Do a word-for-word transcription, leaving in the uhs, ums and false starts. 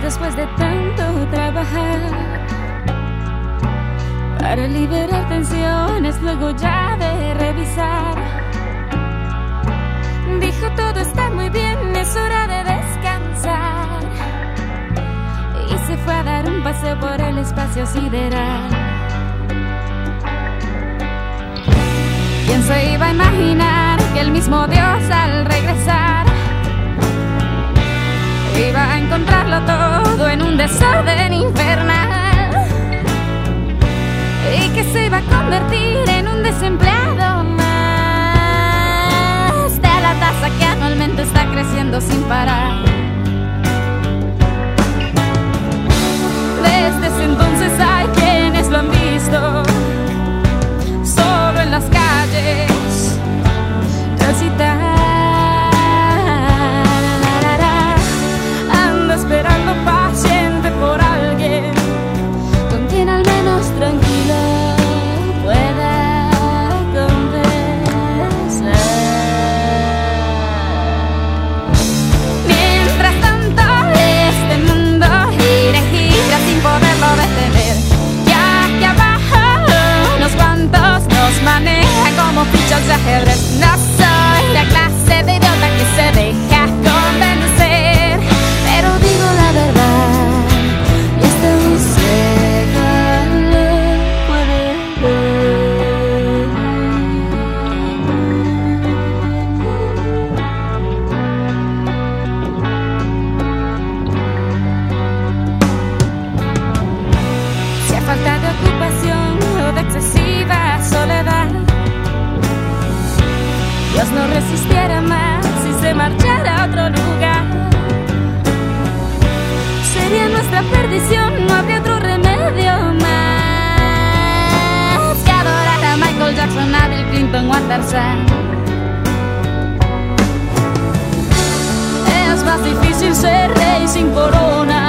después de tanto trabajar para liberar tensiones, luego ya de revisar. Dijo todo está muy bien, es hora de descansar. Y se fue a dar un paseo por el espacio sideral. ¿Quién se iba a imaginar que el mismo Dios al regresar iba a encontrarlo todo en un desorden infernal? Y que se iba a convertir en un desempleado más de la tasa que anualmente está creciendo sin parar. Desde ese entonces hay quienes lo han visto solo en las calles transitar. Anda esperando paciente por alguien con quien al menos tranquilo pueda conversar. Mientras tanto este mundo gira y gira sin poderlo detener. Ya que abajo unos cuantos nos manejan como fichas de ajedrez. No soy la clase de idiota que se deja convencer, pero digo la verdad y hasta un ciego lo puede ver. Si a falta de ocupación o de excesiva soledad Dios no resistiera más si se marchara a otro lugar, sería nuestra perdición, no habría otro remedio más que adorar a Michael Jackson, a Bill Clinton o a Tarzán. Es más difícil ser rey sin corona